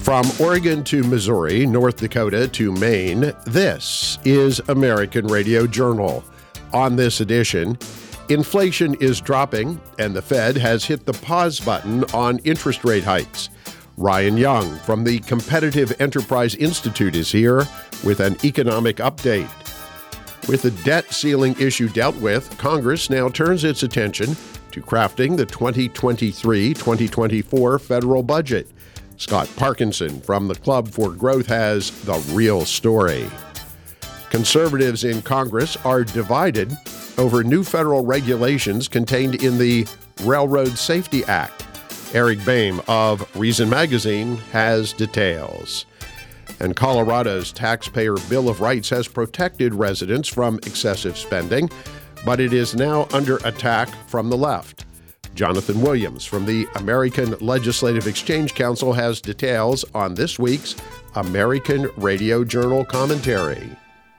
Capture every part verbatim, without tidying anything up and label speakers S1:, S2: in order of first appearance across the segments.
S1: From Oregon to Missouri, North Dakota to Maine, this is American Radio Journal. On this edition, inflation is dropping and the Fed has hit the pause button on interest rate hikes. Ryan Young from the Competitive Enterprise Institute is here with an economic update. With the debt ceiling issue dealt with, Congress now turns its attention to crafting the twenty twenty-three twenty twenty-four federal budget. Scott Parkinson from the Club for Growth has the real story. Conservatives in Congress are divided over new federal regulations contained in the Railroad Safety Act. Eric Boehm of Reason Magazine has details. And Colorado's Taxpayer Bill of Rights has protected residents from excessive spending, but it is now under attack from the left. Jonathan Williams from the American Legislative Exchange Council has details on this week's American Radio Journal commentary.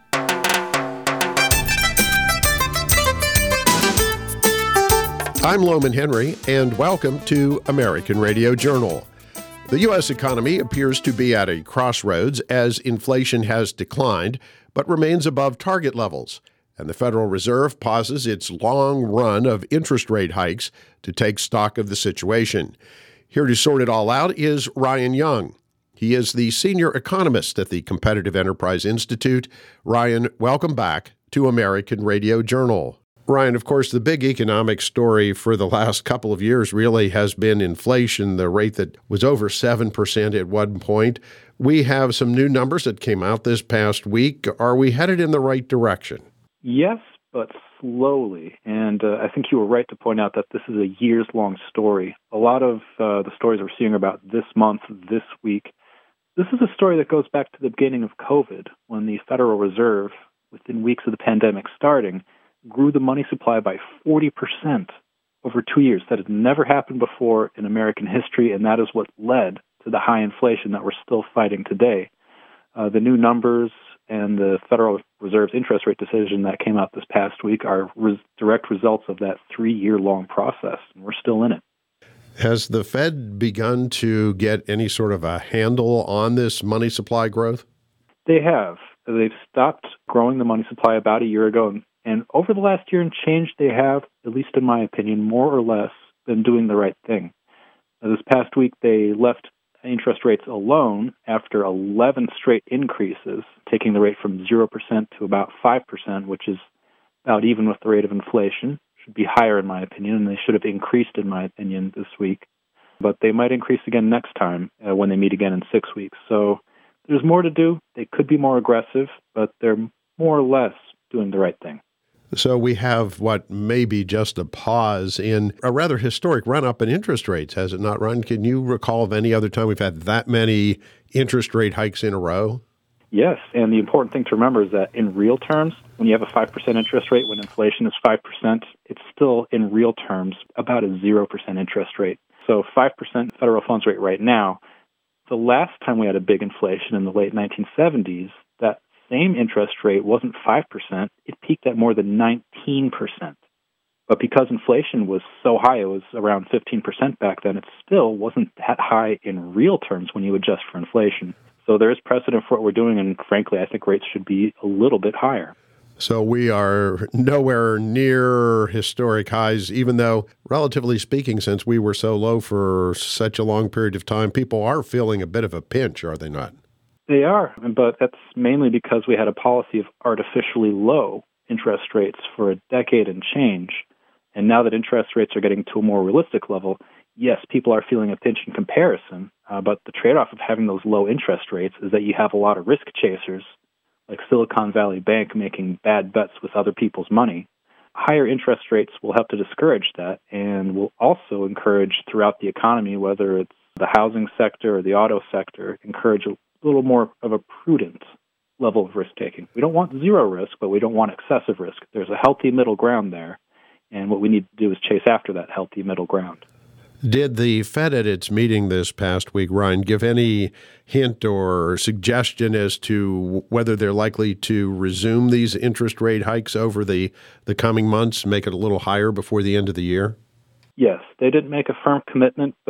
S1: I'm Loman Henry, and welcome to American Radio Journal. The U S economy appears to be at a crossroads as inflation has declined, but remains above target levels, and the Federal Reserve pauses its long run of interest rate hikes to take stock of the situation. Here to sort it all out is Ryan Young. He is the senior economist at the Competitive Enterprise Institute. Ryan, welcome back to American Radio Journal. Ryan, of course, the big economic story for the last couple of years really has been inflation, the rate that was over seven percent at one point. We have some new numbers that came out this past week. Are we headed in the right direction?
S2: Yes, but slowly. And uh, I think you were right to point out that this is a years-long story. A lot of uh, the stories we're seeing about this month, this week, this is a story that goes back to the beginning of COVID, when the Federal Reserve, within weeks of the pandemic starting, grew the money supply by forty percent over two years. That had never happened before in American history, and that is what led to the high inflation that we're still fighting today. Uh, the new numbers and the Federal Reserve's interest rate decision that came out this past week are res- direct results of that three-year-long process, and we're still in it.
S1: Has the Fed begun to get any sort of a handle on this money supply growth?
S2: They have. They've stopped growing the money supply about a year ago, and, and over the last year and change, they have, at least in my opinion, more or less been doing the right thing. Uh, this past week, they left interest rates alone after eleven straight increases, taking the rate from zero percent to about five percent, which is about even with the rate of inflation. Should be higher, in my opinion, and they should have increased, in my opinion, this week. But they might increase again next time uh, when they meet again in six weeks. So there's more to do. They could be more aggressive, but they're more or less doing the right thing.
S1: So we have what may be just a pause in a rather historic run-up in interest rates, has it not, Ryan? Can you recall of any other time we've had that many interest rate hikes in a row?
S2: Yes, and the important thing to remember is that in real terms, when you have a five percent interest rate, when inflation is five percent, it's still, in real terms, about a zero percent interest rate. So five percent federal funds rate right now. The last time we had a big inflation in the late nineteen seventies, that same interest rate wasn't five percent, it peaked at more than nineteen percent. But because inflation was so high, it was around fifteen percent back then, it still wasn't that high in real terms when you adjust for inflation. So there is precedent for what we're doing, and frankly, I think rates should be a little bit higher.
S1: So we are nowhere near historic highs, even though, relatively speaking, since we were so low for such a long period of time, people are feeling a bit of a pinch, are they not?
S2: They are, but that's mainly because we had a policy of artificially low interest rates for a decade and change. And now that interest rates are getting to a more realistic level, yes, people are feeling a pinch in comparison, uh, but the trade-off of having those low interest rates is that you have a lot of risk chasers, like Silicon Valley Bank, making bad bets with other people's money. Higher interest rates will help to discourage that and will also encourage throughout the economy, whether it's the housing sector or the auto sector, encourage a little more of a prudent level of risk-taking. We don't want zero risk, but we don't want excessive risk. There's a healthy middle ground there, and what we need to do is chase after that healthy middle ground.
S1: Did the Fed at its meeting this past week, Ryan, give any hint or suggestion as to whether they're likely to resume these interest rate hikes over the, the coming months, make it a little higher before the end of the year?
S2: Yes, they didn't make a firm commitment, but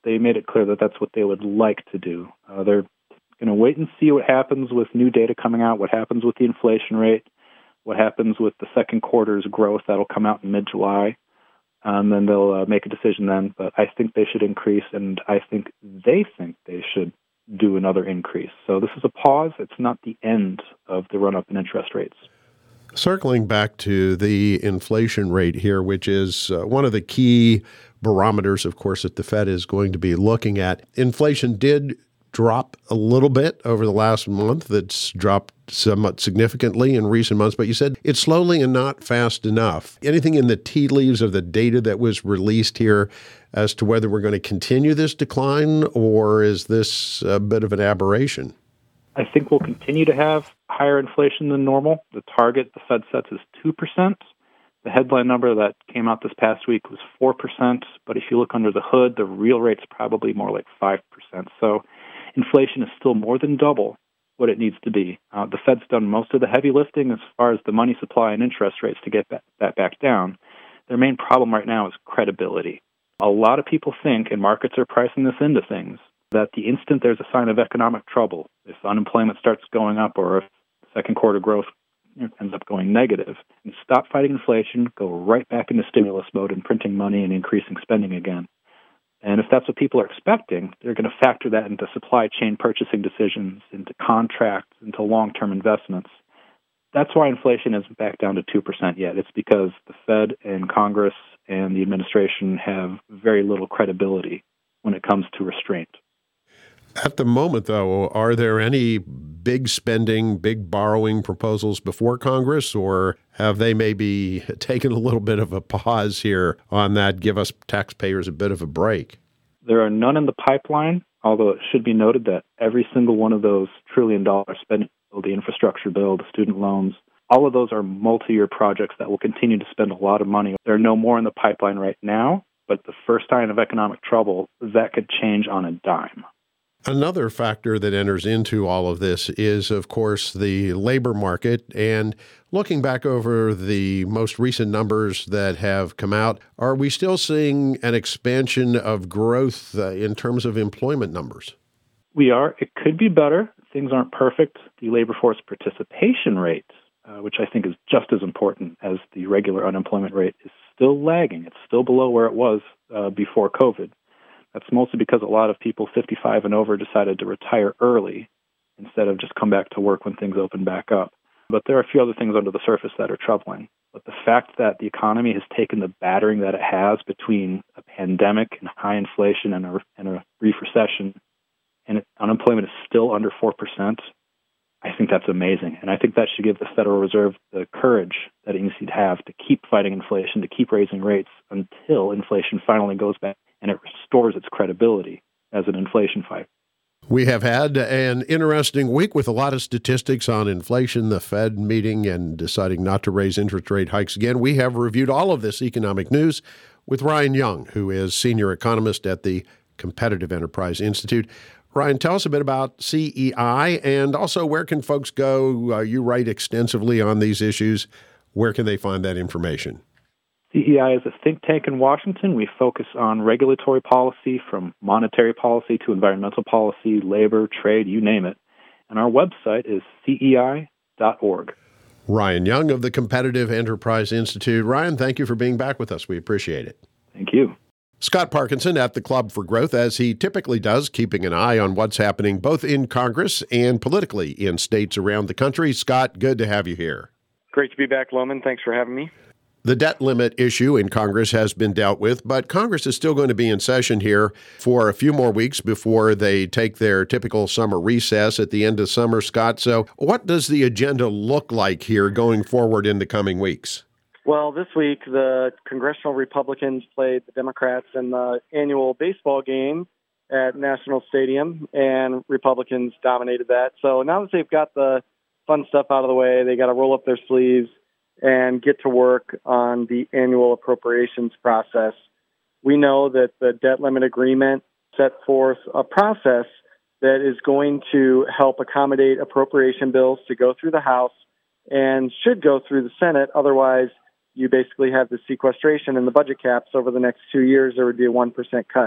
S2: they made it clear that that's what they would like to do. Uh, they're going to wait and see what happens with new data coming out, what happens with the inflation rate, what happens with the second quarter's growth that'll come out in mid-July. And then they'll uh, make a decision then. But I think they should increase, and I think they think they should do another increase. So this is a pause. It's not the end of the run-up in interest rates.
S1: Circling back to the inflation rate here, which is uh, one of the key barometers, of course, that the Fed is going to be looking at. Inflation did drop a little bit over the last month. It's dropped somewhat significantly in recent months, but you said it's slowly and not fast enough. Anything in the tea leaves of the data that was released here as to whether we're going to continue this decline, or is this a bit of an aberration?
S2: I think we'll continue to have higher inflation than normal. The target the Fed sets is two percent. The headline number that came out this past week was four percent, but if you look under the hood, the real rate's probably more like five percent. So inflation is still more than double what it needs to be. Uh, the Fed's done most of the heavy lifting as far as the money supply and interest rates to get that, that back down. Their main problem right now is credibility. A lot of people think, and markets are pricing this into things, that the instant there's a sign of economic trouble, if unemployment starts going up or if second quarter growth ends up going negative, and stop fighting inflation, go right back into stimulus mode and printing money and increasing spending again. And if that's what people are expecting, they're going to factor that into supply chain purchasing decisions, into contracts, into long-term investments. That's why inflation isn't back down to two percent yet. It's because the Fed and Congress and the administration have very little credibility when it comes to restraint.
S1: At the moment, though, are there any big spending, big borrowing proposals before Congress, or have they maybe taken a little bit of a pause here on that, give us taxpayers a bit of a break?
S2: There are none in the pipeline, although it should be noted that every single one of those trillion-dollar spending bill, the infrastructure bill, the student loans, all of those are multi-year projects that will continue to spend a lot of money. There are no more in the pipeline right now, but the first sign of economic trouble, that could change on a dime.
S1: Another factor that enters into all of this is, of course, the labor market. And looking back over the most recent numbers that have come out, are we still seeing an expansion of growth uh, in terms of employment numbers?
S2: We are. It could be better. Things aren't perfect. The labor force participation rate, uh, which I think is just as important as the regular unemployment rate, is still lagging. It's still below where it was uh, before COVID. That's mostly because a lot of people fifty-five and over decided to retire early instead of just come back to work when things open back up. But there are a few other things under the surface that are troubling. But the fact that the economy has taken the battering that it has between a pandemic and high inflation and a, and a brief recession, and it, unemployment is still under four percent, I think that's amazing. And I think that should give the Federal Reserve the courage that it needs to have to keep fighting inflation, to keep raising rates until inflation finally goes back and it restores its credibility as an inflation fight.
S1: We have had an interesting week with a lot of statistics on inflation, the Fed meeting and deciding not to raise interest rate hikes again. We have reviewed all of this economic news with Ryan Young, who is senior economist at the Competitive Enterprise Institute. Ryan, tell us a bit about C E I, and also where can folks go? Uh, you write extensively on these issues. Where can they find that information?
S2: C E I is a think tank in Washington. We focus on regulatory policy, from monetary policy to environmental policy, labor, trade, you name it. And our website is C E I dot org.
S1: Ryan Young of the Competitive Enterprise Institute. Ryan, thank you for being back with us. We appreciate it.
S2: Thank you.
S1: Scott Parkinson at the Club for Growth, as he typically does, keeping an eye on what's happening both in Congress and politically in states around the country. Scott, good to have you here.
S3: Great to be back, Loman. Thanks for having me.
S1: The debt limit issue in Congress has been dealt with, but Congress is still going to be in session here for a few more weeks before they take their typical summer recess at the end of summer, Scott. So what does the agenda look like here going forward in the coming weeks?
S3: Well, this week, the congressional Republicans played the Democrats in the annual baseball game at National Stadium, and Republicans dominated that. So now that they've got the fun stuff out of the way, they got to roll up their sleeves and get to work on the annual appropriations process. We know that the debt limit agreement set forth a process that is going to help accommodate appropriation bills to go through the House and should go through the Senate. Otherwise, you basically have the sequestration and the budget caps over the next two years. There would be a one percent cut.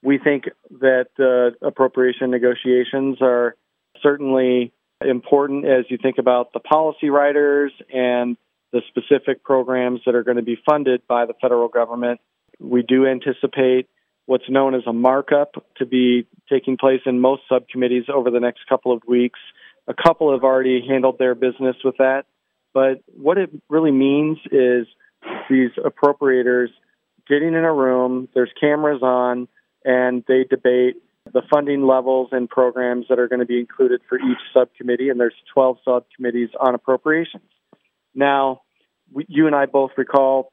S3: we think that uh, appropriation negotiations are certainly important as you think about the policy writers and the specific programs that are going to be funded by the federal government. We do anticipate what's known as a markup to be taking place in most subcommittees over the next couple of weeks. A couple have already handled their business with that. But what it really means is these appropriators getting in a room, there's cameras on, and they debate the funding levels and programs that are going to be included for each subcommittee, and there's twelve subcommittees on appropriations. Now, we, you and I both recall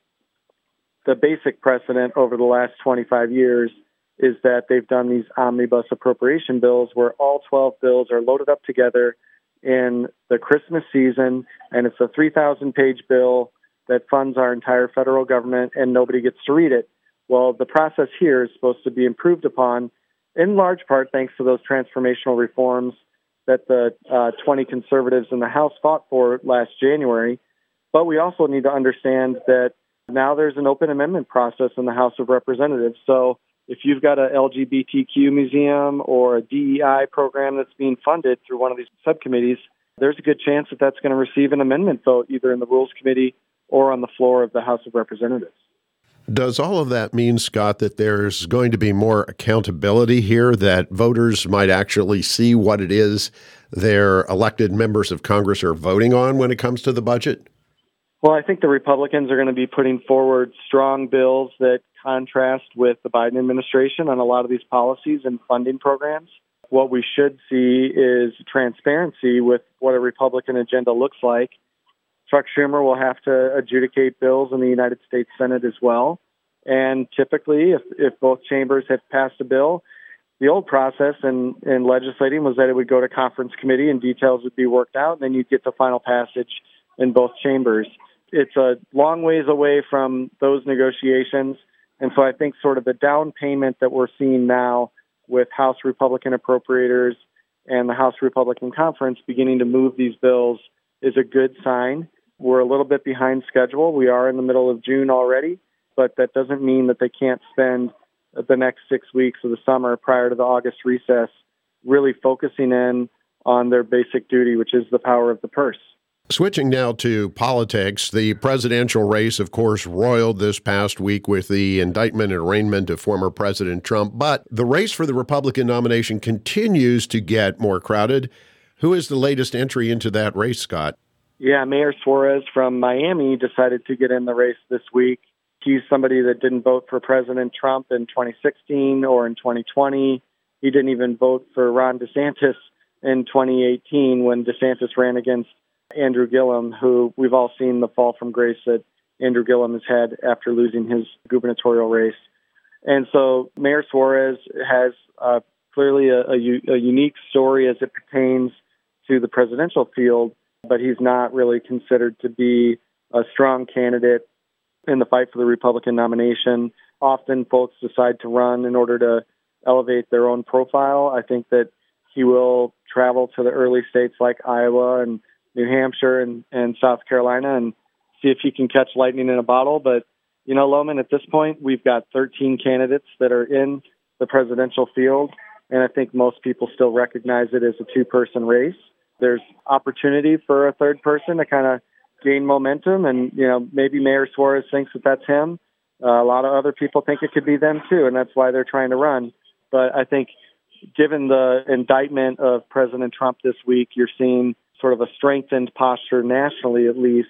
S3: the basic precedent over the last twenty-five years is that they've done these omnibus appropriation bills where all twelve bills are loaded up together in the Christmas season, and it's a three thousand page bill that funds our entire federal government, and nobody gets to read it. Well, the process here is supposed to be improved upon, in large part thanks to those transformational reforms that the uh, twenty conservatives in the House fought for last January. But we also need to understand that now there's an open amendment process in the House of Representatives. So if you've got a L G B T Q museum or a D E I program that's being funded through one of these subcommittees, there's a good chance that that's going to receive an amendment vote either in the Rules Committee or on the floor of the House of Representatives.
S1: Does all of that mean, Scott, that there's going to be more accountability here, that voters might actually see what it is their elected members of Congress are voting on when it comes to the budget?
S3: Well, I think the Republicans are going to be putting forward strong bills that contrast with the Biden administration on a lot of these policies and funding programs. What we should see is transparency with what a Republican agenda looks like. Chuck Schumer will have to adjudicate bills in the United States Senate as well. And typically, if, if both chambers have passed a bill, the old process in, in legislating was that it would go to conference committee and details would be worked out, and then you'd get the final passage in both chambers. It's a long ways away from those negotiations. And so I think sort of the down payment that we're seeing now with House Republican appropriators and the House Republican Conference beginning to move these bills is a good sign. We're a little bit behind schedule. We are in the middle of June already, but that doesn't mean that they can't spend the next six weeks of the summer prior to the August recess really focusing in on their basic duty, which is the power of the purse.
S1: Switching now to politics, the presidential race, of course, roiled this past week with the indictment and arraignment of former President Trump, but the race for the Republican nomination continues to get more crowded. Who is the latest entry into that race, Scott?
S3: Yeah, Mayor Suarez from Miami decided to get in the race this week. He's somebody that didn't vote for President Trump in twenty sixteen or in twenty twenty. He didn't even vote for Ron DeSantis in twenty eighteen when DeSantis ran against Andrew Gillum, who we've all seen the fall from grace that Andrew Gillum has had after losing his gubernatorial race. And so Mayor Suarez has uh, clearly a, a, a unique story as it pertains to the presidential field, but he's not really considered to be a strong candidate in the fight for the Republican nomination. Often folks decide to run in order to elevate their own profile. I think that he will travel to the early states like Iowa and New Hampshire and, and South Carolina and see if he can catch lightning in a bottle. But, you know, Loman, at this point, we've got thirteen candidates that are in the presidential field, and I think most people still recognize it as a two-person race. There's opportunity for a third person to kind of gain momentum, and, you know, maybe Mayor Suarez thinks that that's him. Uh, a lot of other people think it could be them, too, and that's why they're trying to run. But I think given the indictment of President Trump this week, you're seeing sort of a strengthened posture nationally, at least,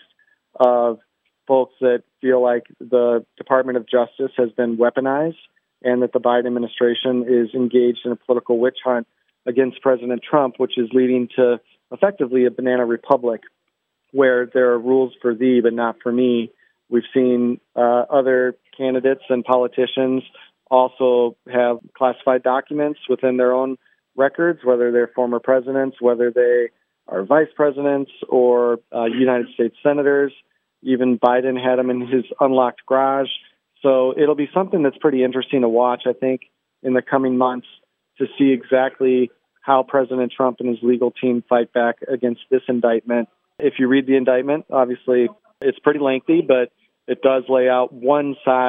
S3: of folks that feel like the Department of Justice has been weaponized and that the Biden administration is engaged in a political witch hunt against President Trump, which is leading to effectively a banana republic where there are rules for thee but not for me. We've seen uh, other candidates and politicians also have classified documents within their own records, whether they're former presidents, whether they are vice presidents or uh, United States senators. Even Biden had them in his unlocked garage. So it'll be something that's pretty interesting to watch, I think, in the coming months to see exactly how President Trump and his legal team fight back against this indictment. If you read the indictment, obviously it's pretty lengthy, but it does lay out one side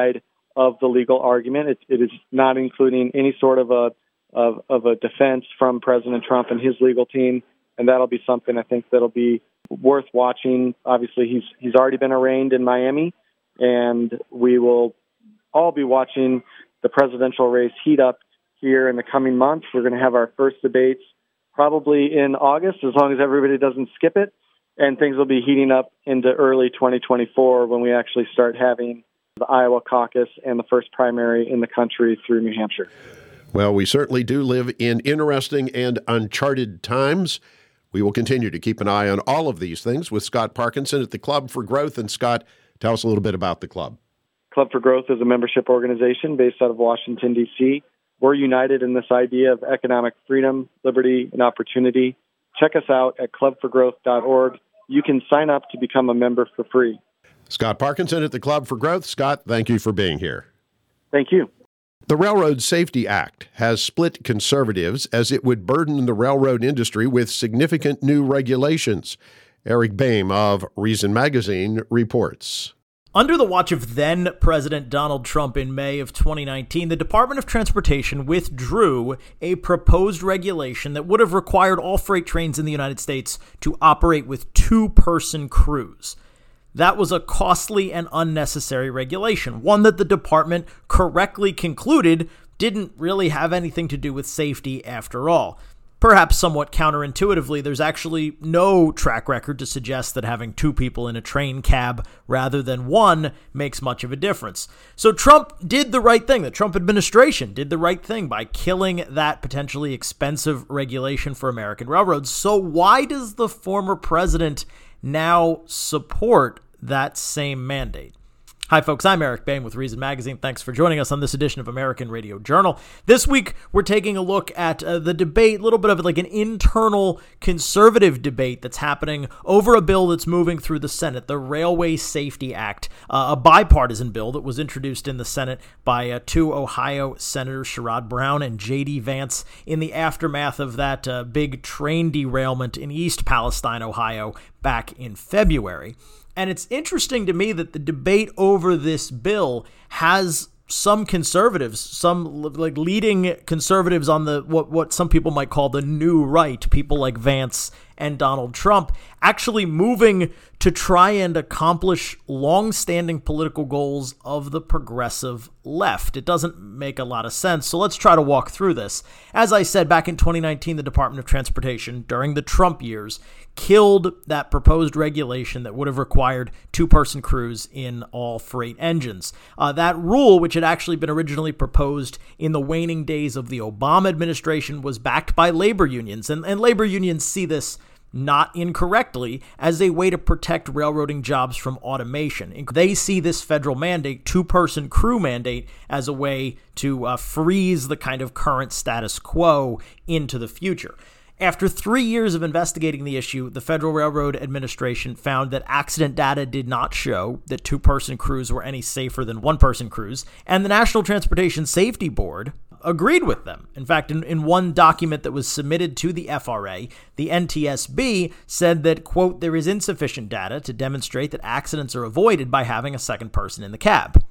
S3: of the legal argument. It, it is not including any sort of a of, of a defense from President Trump and his legal team, and that'll be something I think that'll be worth watching. Obviously, he's he's already been arraigned in Miami, and we will all be watching the presidential race heat up here in the coming months. We're going to have our first debates probably in August, as long as everybody doesn't skip it, and things will be heating up into early twenty twenty-four when we actually start having the Iowa caucus and the first primary in the country through New Hampshire.
S1: Well, we certainly do live in interesting and uncharted times. We will continue to keep an eye on all of these things with Scott Parkinson at the Club for Growth. And Scott, tell us a little bit about the club.
S3: Club for Growth is a membership organization based out of Washington, D C We're united in this idea of economic freedom, liberty, and opportunity. Check us out at club for growth dot org. You can sign up to become a member for free.
S1: Scott Parkinson at the Club for Growth. Scott, thank you for being here.
S3: Thank you.
S1: The Railroad Safety Act has split conservatives as it would burden the railroad industry with significant new regulations. Eric Boehm of Reason Magazine reports.
S4: Under the watch of then-President Donald Trump in May of twenty nineteen, the Department of Transportation withdrew a proposed regulation that would have required all freight trains in the United States to operate with two-person crews. That was a costly and unnecessary regulation, one that the department correctly concluded didn't really have anything to do with safety after all. Perhaps somewhat counterintuitively, there's actually no track record to suggest that having two people in a train cab rather than one makes much of a difference. So Trump did the right thing. The Trump administration did the right thing by killing that potentially expensive regulation for American railroads. So why does the former president now support that same mandate? Hi, folks. I'm Eric Boehm with Reason Magazine. Thanks for joining us on this edition of American Radio Journal. This week, we're taking a look at uh, the debate, a little bit of like an internal conservative debate that's happening over a bill that's moving through the Senate, the Railway Safety Act, uh, a bipartisan bill that was introduced in the Senate by uh, two Ohio Senators, Sherrod Brown and J D Vance, in the aftermath of that uh, big train derailment in East Palestine, Ohio, back in February. And it's interesting to me that the debate over this bill has some conservatives, some like leading conservatives on the what what some people might call the new right, people like Vance and Donald Trump, actually moving to try and accomplish long-standing political goals of the progressive left. It doesn't make a lot of sense, so let's try to walk through this. As I said, back in twenty nineteen, the Department of Transportation, during the Trump years, killed that proposed regulation that would have required two-person crews in all freight engines. Uh, that rule, which had actually been originally proposed in the waning days of the Obama administration, was backed by labor unions, and, and labor unions see this not incorrectly as a way to protect railroading jobs from automation. They see this federal mandate, two-person crew mandate, as a way to uh, freeze the kind of current status quo into the future. After three years of investigating the issue, the Federal Railroad Administration found that accident data did not show that two-person crews were any safer than one-person crews, and the National Transportation Safety Board agreed with them. In fact, in, in one document that was submitted to the F R A, the N T S B said that, quote, there is insufficient data to demonstrate that accidents are avoided by having a second person in the cab.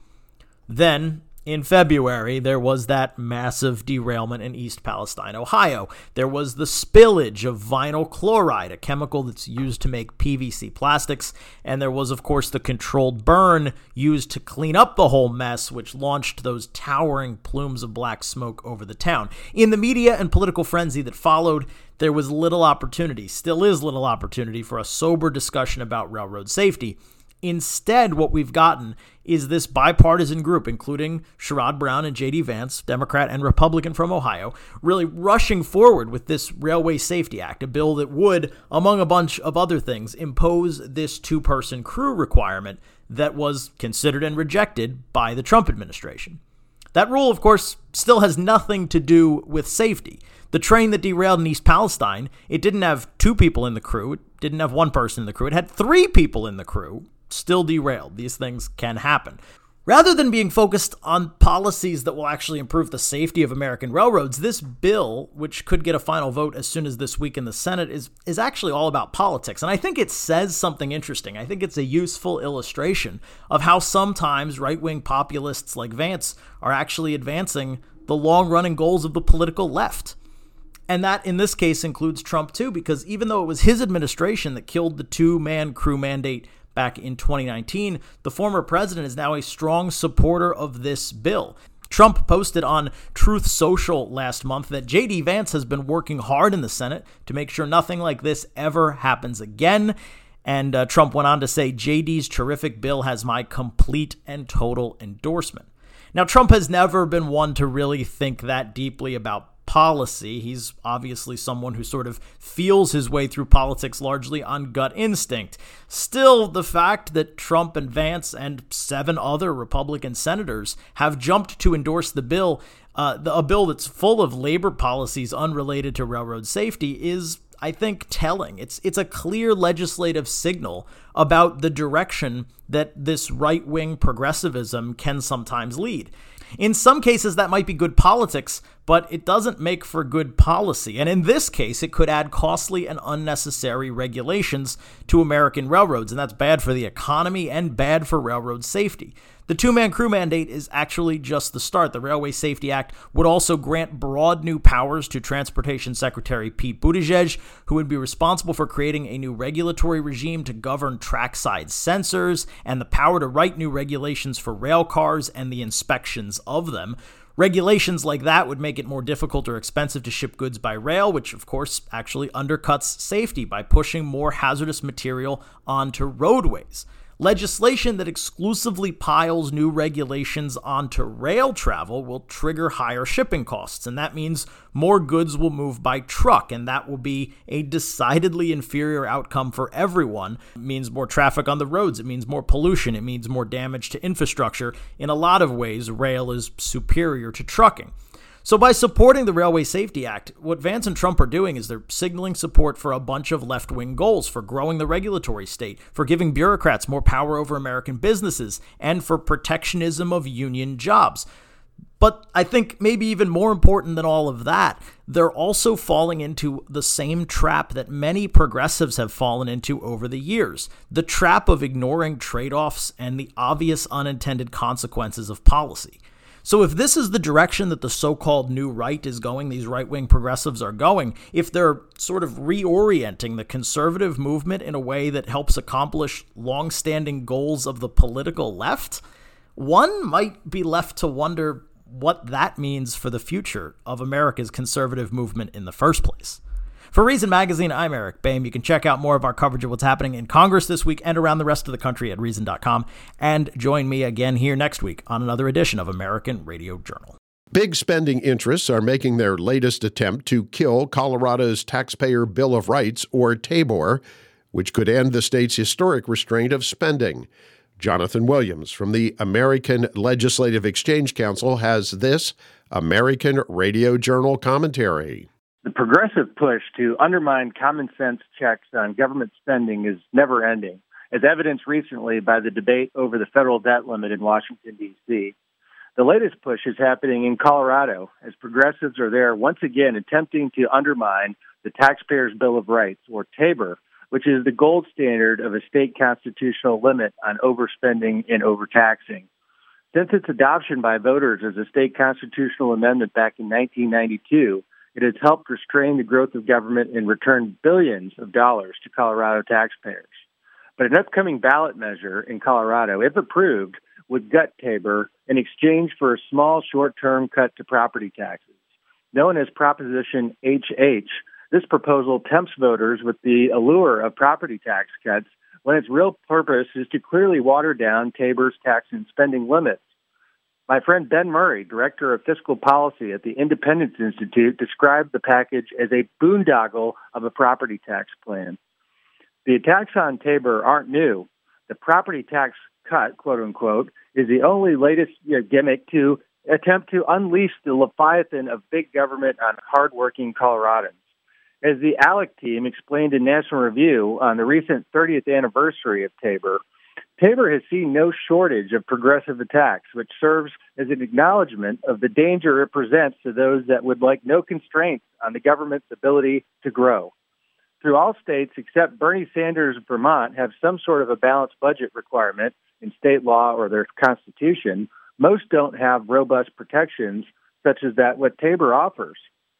S4: Then, in February, there was that massive derailment in East Palestine, Ohio. There was the spillage of vinyl chloride, a chemical that's used to make P V C plastics. And there was, of course, the controlled burn used to clean up the whole mess, which launched those towering plumes of black smoke over the town. In the media and political frenzy that followed, there was little opportunity, still is little opportunity, for a sober discussion about railroad safety. Instead, what we've gotten is this bipartisan group, including Sherrod Brown and J D Vance, Democrat and Republican from Ohio, really rushing forward with this Railway Safety Act, a bill that would, among a bunch of other things, impose this two-person crew requirement that was considered and rejected by the Trump administration. That rule, of course, still has nothing to do with safety. The train that derailed in East Palestine, it didn't have two people in the crew. It didn't have one person in the crew. It had three people in the crew. Still derailed. These things can happen. Rather than being focused on policies that will actually improve the safety of American railroads, this bill, which could get a final vote as soon as this week in the Senate, is, is actually all about politics. And I think it says something interesting. I think it's a useful illustration of how sometimes right-wing populists like Vance are actually advancing the long-running goals of the political left. And that, in this case, includes Trump, too, because even though it was his administration that killed the two-man crew mandate back in twenty nineteen, the former president is now a strong supporter of this bill. Trump posted on Truth Social last month that J D. Vance has been working hard in the Senate to make sure nothing like this ever happens again. And uh, Trump went on to say, J D's terrific bill has my complete and total endorsement. Now, Trump has never been one to really think that deeply about policy. He's obviously someone who sort of feels his way through politics largely on gut instinct. Still, the fact that Trump and Vance and seven other Republican senators have jumped to endorse the bill, uh, the, a bill that's full of labor policies unrelated to railroad safety, is, I think, telling. It's it's a clear legislative signal about the direction that this right-wing progressivism can sometimes lead. In some cases, that might be good politics, but it doesn't make for good policy. And in this case, it could add costly and unnecessary regulations to American railroads, and that's bad for the economy and bad for railroad safety. The two-man crew mandate is actually just the start. The Railway Safety Act would also grant broad new powers to Transportation Secretary Pete Buttigieg, who would be responsible for creating a new regulatory regime to govern trackside sensors and the power to write new regulations for rail cars and the inspections of them. Regulations like that would make it more difficult or expensive to ship goods by rail, which of course actually undercuts safety by pushing more hazardous material onto roadways. Legislation that exclusively piles new regulations onto rail travel will trigger higher shipping costs, and that means more goods will move by truck, and that will be a decidedly inferior outcome for everyone. It means more traffic on the roads, it means more pollution, it means more damage to infrastructure. In a lot of ways, rail is superior to trucking. So by supporting the Railway Safety Act, what Vance and Trump are doing is they're signaling support for a bunch of left-wing goals, for growing the regulatory state, for giving bureaucrats more power over American businesses, and for protectionism of union jobs. But I think maybe even more important than all of that, they're also falling into the same trap that many progressives have fallen into over the years, the trap of ignoring trade-offs and the obvious unintended consequences of policy. So if this is the direction that the so-called new right is going, these right-wing progressives are going, if they're sort of reorienting the conservative movement in a way that helps accomplish long-standing goals of the political left, one might be left to wonder what that means for the future of America's conservative movement in the first place. For Reason Magazine, I'm Eric Boehm. You can check out more of our coverage of what's happening in Congress this week and around the rest of the country at reason dot com. And join me again here next week on another edition of American Radio Journal.
S1: Big spending interests are making their latest attempt to kill Colorado's Taxpayer Bill of Rights, or TABOR, which could end the state's historic restraint of spending. Jonathan Williams from the American Legislative Exchange Council has this American Radio Journal commentary.
S5: The progressive push to undermine common sense checks on government spending is never ending, as evidenced recently by the debate over the federal debt limit in Washington, D C The latest push is happening in Colorado, as progressives are there once again attempting to undermine the Taxpayers' Bill of Rights, or TABOR, which is the gold standard of a state constitutional limit on overspending and overtaxing. Since its adoption by voters as a state constitutional amendment back in nineteen ninety-two, it has helped restrain the growth of government and return billions of dollars to Colorado taxpayers. But an upcoming ballot measure in Colorado, if approved, would gut TABOR in exchange for a small short-term cut to property taxes. Known as Proposition H H, this proposal tempts voters with the allure of property tax cuts when its real purpose is to clearly water down TABOR's tax and spending limits. My friend Ben Murray, Director of Fiscal Policy at the Independence Institute, described the package as a boondoggle of a property tax plan. The attacks on TABOR aren't new. The property tax cut, quote unquote, is the only latest you know, gimmick to attempt to unleash the Leviathan of big government on hardworking Coloradans. As the ALEC team explained in National Review on the recent thirtieth anniversary of TABOR, Tabor has seen no shortage of progressive attacks, which serves as an acknowledgement of the danger it presents to those that would like no constraints on the government's ability to grow. Through all states except Bernie Sanders' Vermont have some sort of a balanced budget requirement in state law or their constitution. Most don't have robust protections such as that what Tabor offers.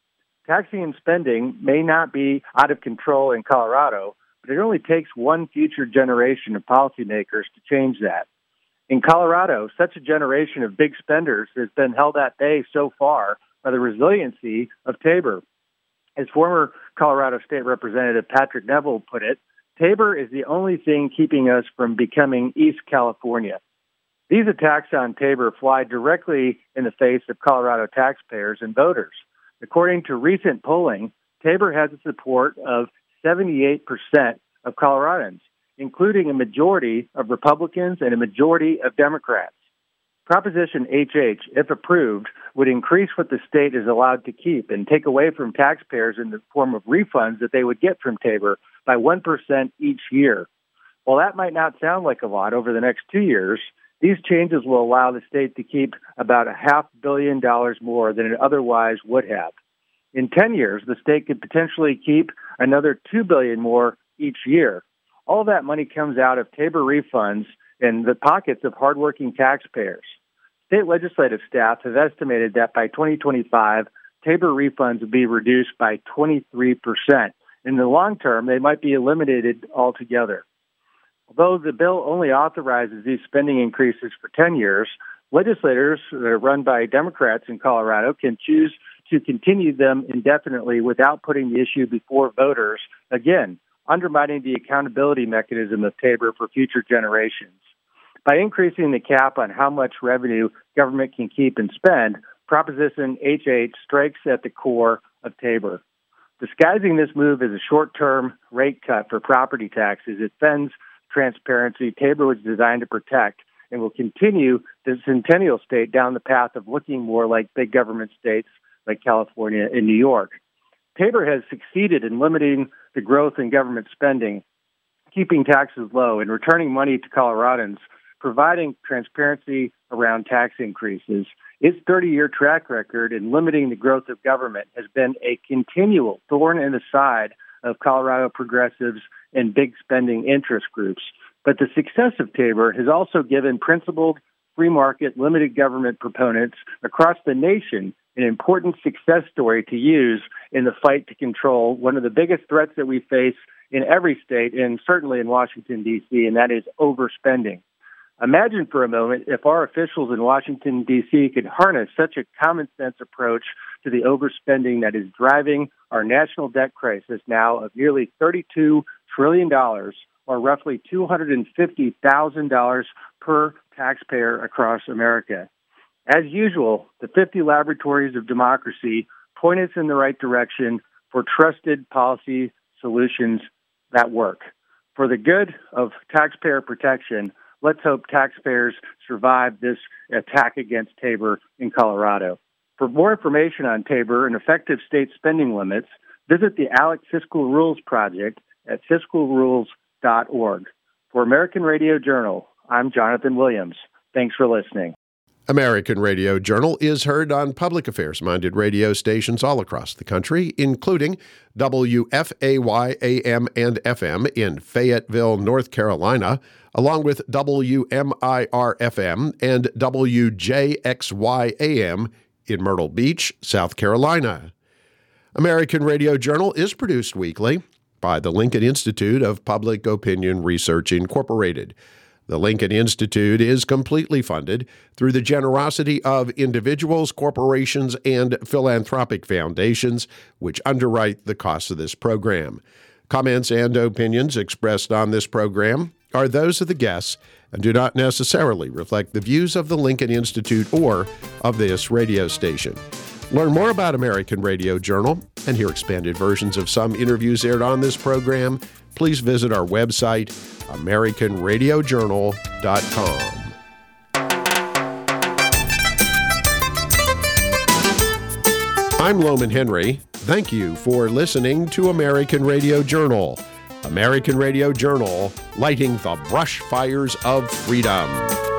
S5: Taxing and spending may not be out of control in Colorado, but it only takes one future generation of policymakers to change that. In Colorado, such a generation of big spenders has been held at bay so far by the resiliency of Tabor. As former Colorado State Representative Patrick Neville put it, Tabor is the only thing keeping us from becoming East California. These attacks on Tabor fly directly in the face of Colorado taxpayers and voters. According to recent polling, Tabor has the support of seventy-eight percent of Coloradans, including a majority of Republicans and a majority of Democrats. Proposition H H, if approved, would increase what the state is allowed to keep and take away from taxpayers in the form of refunds that they would get from Tabor by one percent each year. While that might not sound like a lot over the next two years, these changes will allow the state to keep about a half billion dollars more than it otherwise would have. In ten years, the state could potentially keep another two billion dollars more each year. All of that money comes out of Tabor refunds in the pockets of hardworking taxpayers. State legislative staff have estimated that by twenty twenty-five, Tabor refunds will be reduced by twenty-three percent. In the long term, they might be eliminated altogether. Although the bill only authorizes these spending increases for ten years, legislators that are run by Democrats in Colorado can choose to continue them indefinitely without putting the issue before voters, again, undermining the accountability mechanism of Tabor for future generations. By increasing the cap on how much revenue government can keep and spend, Proposition H H strikes at the core of Tabor. Disguising this move as a short-term rate cut for property taxes, it fends transparency Tabor was designed to protect and will continue the Centennial State down the path of looking more like big government states like California and New York. Tabor has succeeded in limiting the growth in government spending, keeping taxes low, and returning money to Coloradans, providing transparency around tax increases. Its thirty-year track record in limiting the growth of government has been a continual thorn in the side of Colorado progressives and big spending interest groups. But the success of Tabor has also given principled, free market, limited government proponents across the nation an important success story to use in the fight to control one of the biggest threats that we face in every state, and certainly in Washington, D C, and that is overspending. Imagine for a moment if our officials in Washington, D C could harness such a common-sense approach to the overspending that is driving our national debt crisis now of nearly thirty-two trillion dollars, or roughly two hundred fifty thousand dollars per taxpayer across America. As usual, the fifty laboratories of democracy point us in the right direction for trusted policy solutions that work. For the good of taxpayer protection, let's hope taxpayers survive this attack against Tabor in Colorado. For more information on Tabor and effective state spending limits, visit the ALEC Fiscal Rules Project at fiscal rules dot org. For American Radio Journal, I'm Jonathan Williams. Thanks for listening.
S1: American Radio Journal is heard on public affairs-minded radio stations all across the country, including W F A Y A M and F M in Fayetteville, North Carolina, along with W M I R F M and W J X Y A M in Myrtle Beach, South Carolina. American Radio Journal is produced weekly by the Lincoln Institute of Public Opinion Research, Incorporated. The Lincoln Institute is completely funded through the generosity of individuals, corporations, and philanthropic foundations, which underwrite the costs of this program. Comments and opinions expressed on this program are those of the guests and do not necessarily reflect the views of the Lincoln Institute or of this radio station. Learn more about American Radio Journal and hear expanded versions of some interviews aired on this program. Please visit our website, american radio journal dot com. I'm Loman Henry. Thank you for listening to American Radio Journal. American Radio Journal, lighting the brush fires of freedom.